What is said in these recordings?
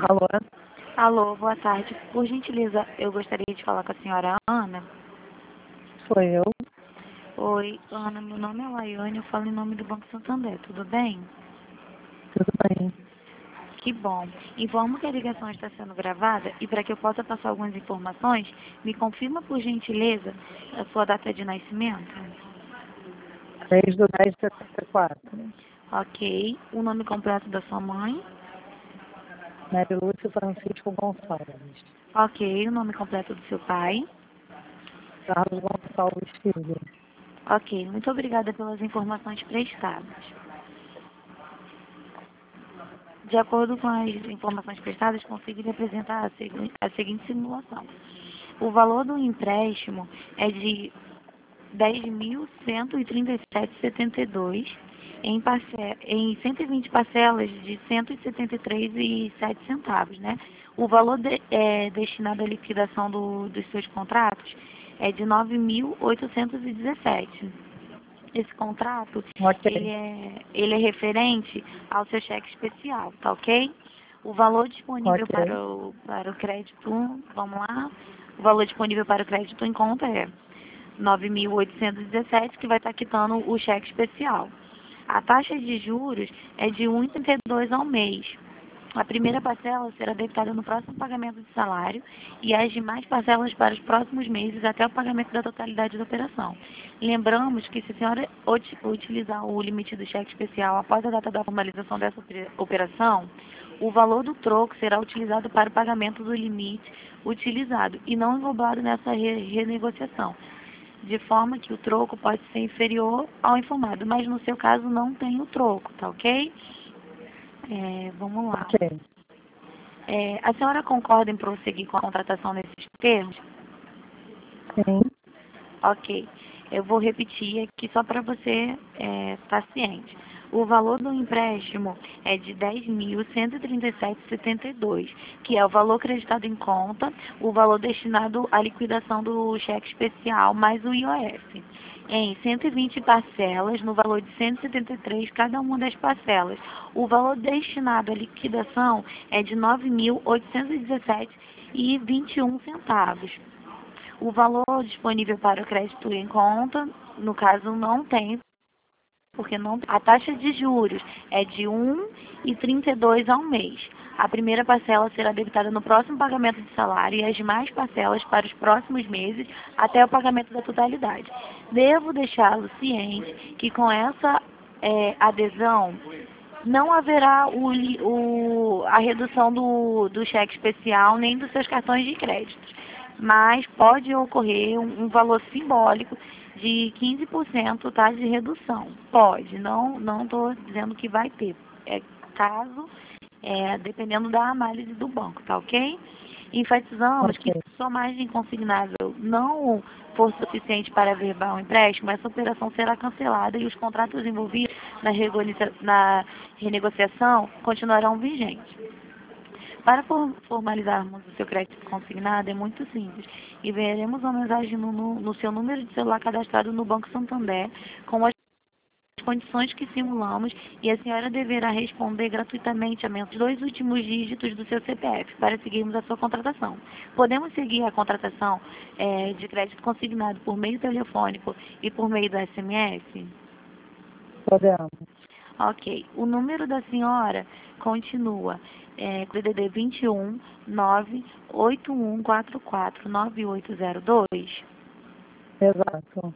Alô? Alô, boa tarde. Por gentileza, eu gostaria de falar com a senhora Ana. Sou eu. Oi, Ana, meu nome é Laiane, eu falo em nome do Banco Santander, tudo bem? Tudo bem? Que bom. Informo que a ligação está sendo gravada e para que eu possa passar algumas informações, me confirma por gentileza a sua data de nascimento. 3/10/74. Ok. O nome completo da sua mãe. Mary Lúcia Francisco Gonçalves. Ok. O nome completo do seu pai. Carlos Gonçalves Filho. Ok. Muito obrigada pelas informações prestadas. De acordo com as informações prestadas, consegui lhe apresentar a seguinte simulação. O valor do empréstimo é de 10.137,72 em 120 parcelas de 173,07 centavos, né? O valor destinado à liquidação dos seus contratos é de 9.817. Esse contrato, Ok. ele é referente ao seu cheque especial, tá ok? O valor disponível Ok. para o crédito, vamos lá, o valor disponível para o crédito em conta é 9.817, que vai estar quitando o cheque especial. A taxa de juros é de 1,32 ao mês. A primeira parcela será debitada no próximo pagamento de salário e as demais parcelas para os próximos meses até o pagamento da totalidade da operação. Lembramos que se a senhora utilizar o limite do cheque especial após a data da formalização dessa operação, o valor do troco será utilizado para o pagamento do limite utilizado e não englobado nessa renegociação, de forma que o troco pode ser inferior ao informado, mas no seu caso não tem o troco, tá ok? Vamos lá. Ok. A senhora concorda em prosseguir com a contratação nesses termos? Sim. Ok. Eu vou repetir aqui só para você estar ciente. O valor do empréstimo é de 10.137,72, que é o valor creditado em conta, o valor destinado à liquidação do cheque especial mais o IOF, em 120 parcelas, no valor de 173 cada uma das parcelas. O valor destinado à liquidação é de 9.817,21 centavos. O valor disponível para o crédito em conta, no caso, não tem, porque não, a taxa de juros é de 1,32 ao mês. A primeira parcela será debitada no próximo pagamento de salário e as demais parcelas para os próximos meses até o pagamento da totalidade. Devo deixá-lo ciente que com essa adesão não haverá a redução do cheque especial nem dos seus cartões de crédito, mas pode ocorrer um valor simbólico de 15%, tá, de redução. Pode, não estou dizendo que vai ter. Caso, dependendo da análise do banco, tá ok? Enfatizamos que Ok. se sua margem consignável não for suficiente para averbar o empréstimo, essa operação será cancelada e os contratos envolvidos na renegociação continuarão vigentes. Para formalizarmos o seu crédito consignado é muito simples. Enviaremos uma mensagem no seu número de celular cadastrado no Banco Santander com as condições que simulamos e a senhora deverá responder gratuitamente a menos 2 últimos dígitos do seu CPF para seguirmos a sua contratação. Podemos seguir a contratação de crédito consignado por meio telefônico e por meio do SMS? Podemos. Ok. O número da senhora continua DDD 21 98144 9802. Exato.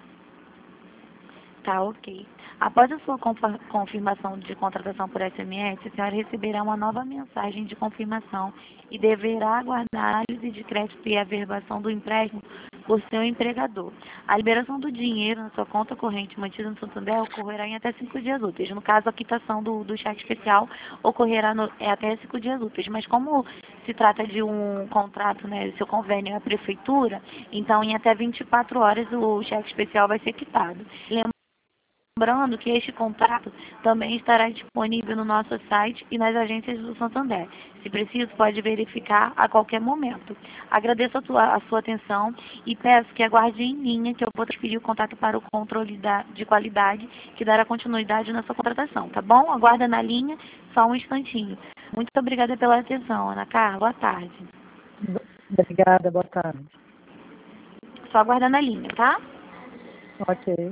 Tá, ok. Após a sua confirmação de contratação por SMS, a senhora receberá uma nova mensagem de confirmação e deverá aguardar a análise de crédito e averbação do empréstimo por seu empregador. A liberação do dinheiro na sua conta corrente mantida no Santander ocorrerá em até 5 dias úteis. No caso, a quitação do cheque especial ocorrerá até 5 dias úteis. Mas como se trata de um contrato, né, seu convênio é a prefeitura, então em até 24 horas o cheque especial vai ser quitado. Lembrando que este contrato também estará disponível no nosso site e nas agências do Santander. Se preciso, pode verificar a qualquer momento. Agradeço a sua atenção e peço que aguarde em linha que eu vou transferir o contato para o controle de qualidade que dará continuidade na sua contratação, tá bom? Aguarda na linha só um instantinho. Muito obrigada pela atenção, Ana Carla. Boa tarde. Obrigada, boa tarde. Só aguardar na linha, tá? Ok.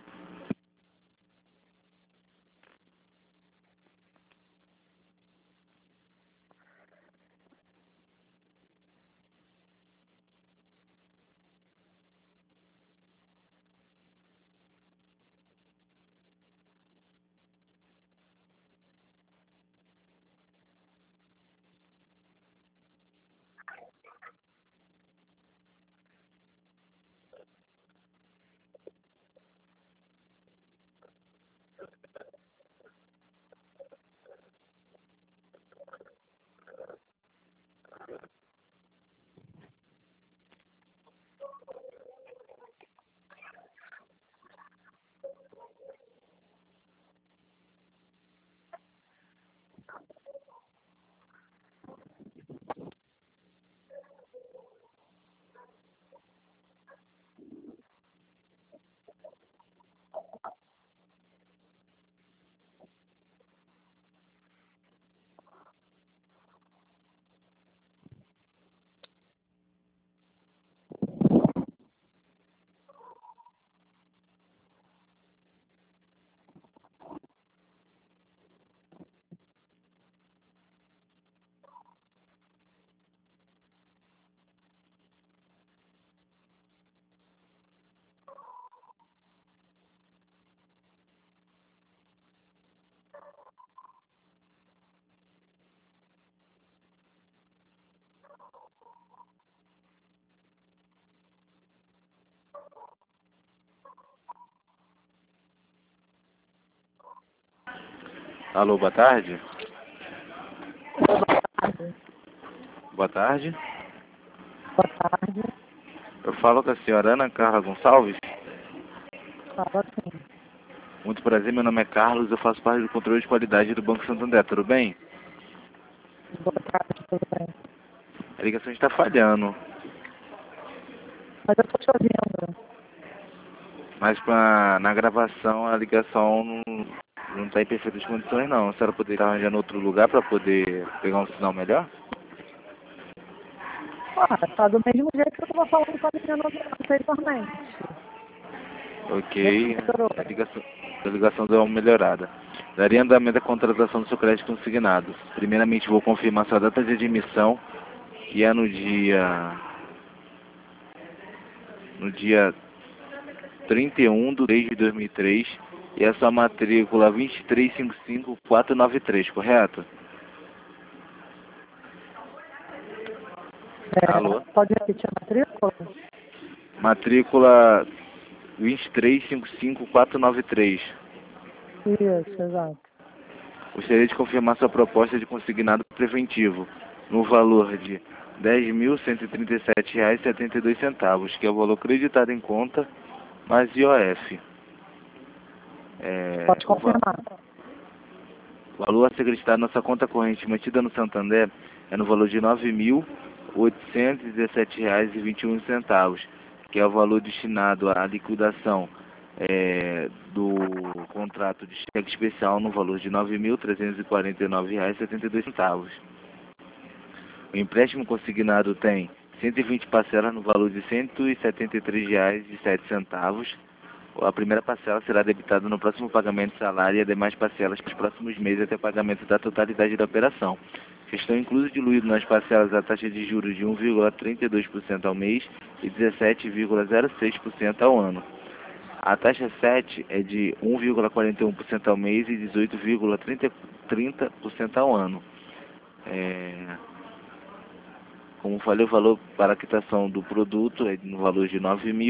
Alô, boa tarde. Boa tarde. Boa tarde. Boa tarde. Eu falo com a senhora Ana Carla Gonçalves. Fala sim. Muito prazer, meu nome é Carlos, eu faço parte do controle de qualidade do Banco Santander, tudo bem? Boa tarde, tudo bem? A ligação está falhando, Mas eu estou te ouvindo. mas na gravação a ligação não está em perfeitas condições não. A senhora poderia estar arranjando outro lugar para poder pegar um sinal melhor? Tá do mesmo jeito que eu estava falando com a menina anteriormente. Ok, Melhorou. a ligação deu uma melhorada. Daria andamento à contratação do seu crédito consignado. Primeiramente vou confirmar sua data de admissão, que é no dia 31/3/2003, e a sua matrícula 2355493, correto? Alô? Pode repetir a matrícula? Matrícula 2355493. Isso, exato. Gostaria de confirmar sua proposta de consignado preventivo no valor de R$ 10.137,72, que é o valor acreditado em conta, mais IOF. Pode confirmar. O valor a ser acreditado na sua conta corrente mantida no Santander é no valor de R$ 9.817,21, que é o valor destinado à liquidação do contrato de cheque especial no valor de R$ 9.349,72. O empréstimo consignado tem 120 parcelas no valor de R$ 173,07. A primeira parcela será debitada no próximo pagamento de salário e as demais parcelas para os próximos meses até o pagamento da totalidade da operação. Estão inclusos diluídos nas parcelas a taxa de juros de 1,32% ao mês e 17,06% ao ano. A taxa 7 é de 1,41% ao mês e 18,30% ao ano. Como falei, o valor para a quitação do produto é no valor de R$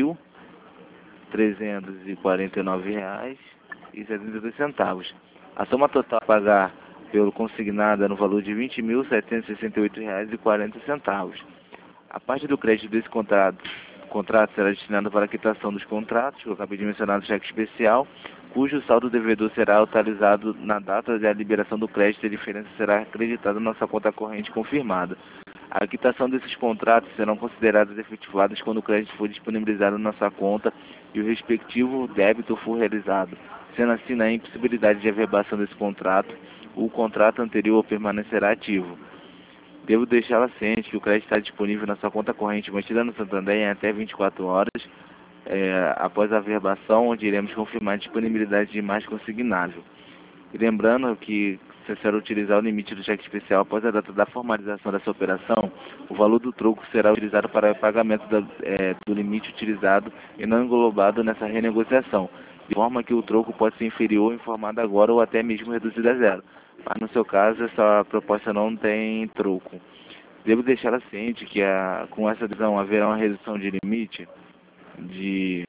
9.349,72. A soma total a pagar pelo consignado é no valor de R$ 20.768,40. A parte do crédito desse contrato contrato será destinado para a quitação dos contratos, que eu acabei de mencionar do cheque especial, cujo saldo devedor será atualizado na data da liberação do crédito e a diferença será acreditada na nossa conta corrente confirmada. A quitação desses contratos serão consideradas efetivadas quando o crédito for disponibilizado na nossa conta e o respectivo débito for realizado. Sendo assim, na impossibilidade de averbação desse contrato, o contrato anterior permanecerá ativo. Devo deixá-la ciente que o crédito está disponível na sua conta corrente mantida no Santander em até 24 horas após a averbação, onde iremos confirmar a disponibilidade de mais consignável. E lembrando que, se a senhora utilizar o limite do cheque especial após a data da formalização dessa operação, o valor do troco será utilizado para o pagamento do limite utilizado e não englobado nessa renegociação, de forma que o troco pode ser inferior informado agora ou até mesmo reduzido a zero. Mas no seu caso, essa proposta não tem troco. Devo deixá-la ciente que com essa decisão haverá uma redução de limite de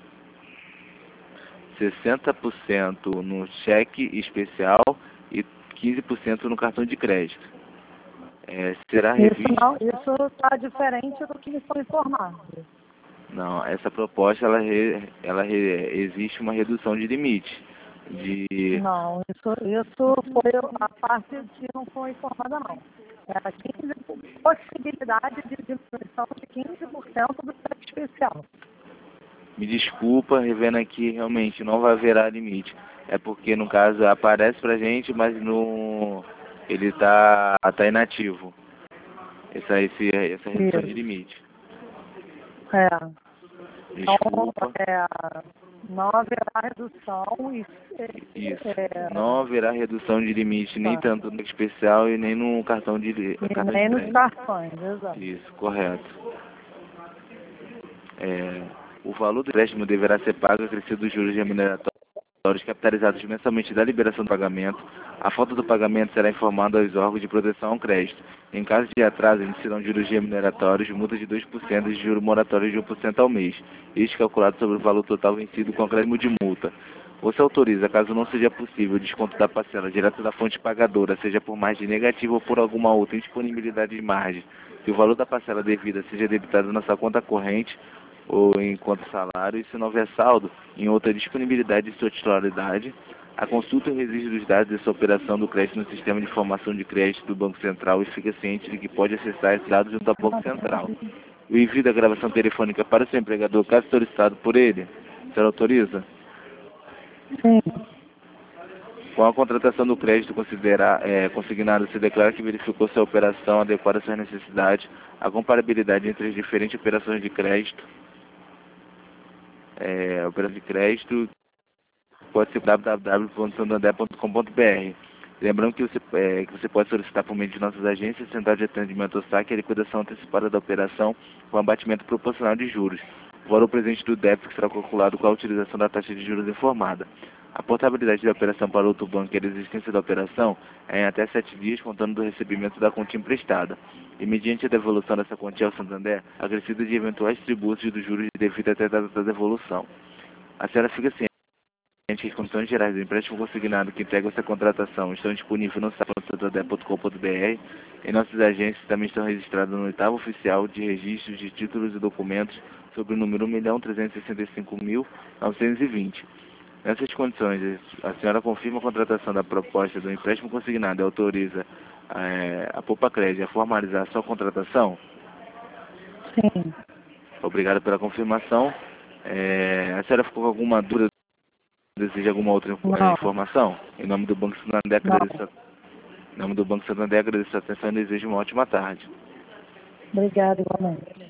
60% no cheque especial e 15% no cartão de crédito. Será revisto... Isso está diferente do que me foi informado. Não, essa proposta, existe uma redução de limite. Não, isso foi a parte que não foi informada, não. Era possibilidade de diminuição de 15% do cheque especial. Me desculpa, revendo aqui, realmente não vai haver limite. É porque, no caso, aparece pra gente, mas ele tá inativo. Essa redução de limite. Desculpa. Não haverá redução. Isso. Não haverá redução de limite, nem tanto no especial e nem no cartão de crédito. Nem nos cartões, exato. Isso, correto. O valor do empréstimo deverá ser pago acrescido dos juros remuneratórios capitalizados mensalmente da liberação do pagamento. A falta do pagamento será informada aos órgãos de proteção ao crédito. Em caso de atraso, incidirão juros remuneratórios, multa de 2% e juros moratórios de 1% ao mês. Este calculado sobre o valor total vencido com acréscimo de multa. Você autoriza, caso não seja possível, o desconto da parcela direto da fonte pagadora, seja por margem negativa ou por alguma outra indisponibilidade de margem, se o valor da parcela devida seja debitado na sua conta corrente ou enquanto salário, e se não houver saldo em outra disponibilidade de sua titularidade, a consulta e o registro dos dados dessa operação do crédito no sistema de informação de crédito do Banco Central e fica ciente de que pode acessar esses dados junto ao Banco Central. O envio da gravação telefônica para o seu empregador, caso solicitado por ele, a senhora autoriza? Sim. Com a contratação do crédito consignado, se declara que verificou se a operação adequada às suas necessidades, a comparabilidade entre as diferentes operações de crédito, pode ser www.santander.com.br. Lembrando que você pode solicitar por meio de nossas agências, central de atendimento ao saque, a liquidação antecipada da operação com abatimento proporcional de juros. O valor presente do débito será calculado com a utilização da taxa de juros informada. A portabilidade da operação para outro banco e a existência da operação é em até 7 dias, contando do recebimento da quantia emprestada. E mediante a devolução dessa quantia ao Santander, acrescida de eventuais tributos dos juros devido até a data da devolução. A senhora fica ciente que as condições gerais do empréstimo consignado que integram essa contratação estão disponíveis no site santander.com.br. Em nossas agências também estão registradas no 8º oficial de registros de títulos e documentos sobre o número 1.365.920. Nessas condições, a senhora confirma a contratação da proposta do empréstimo consignado e autoriza a Poupa-Crédito a formalizar a sua contratação? Sim. Obrigado pela confirmação. A senhora ficou com alguma dúvida? Deseja alguma outra informação? Em nome do Banco Santander, agradeço a atenção e desejo uma ótima tarde. Obrigada, igualmente.